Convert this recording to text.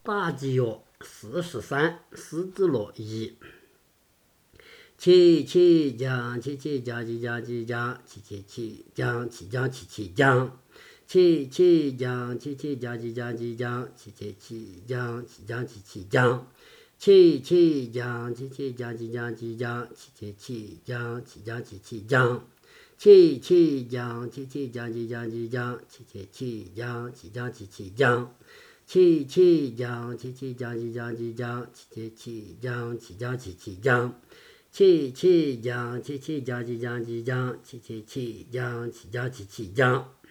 大吉哟43，狮子落一。起起将，起起将，起将起将，起起起将，起将起起将。起起将，起起将，起将起将，起起起将，起将起起将。起起将，起起将，起将起将，起起起将，起将起起将。起起将，起起将，起将起将，起起起将，起将起起将。起起将，起起将，起将起将，起起起将，起将起起将。起起将，起起将，起将起将，起起起将，起将起起将。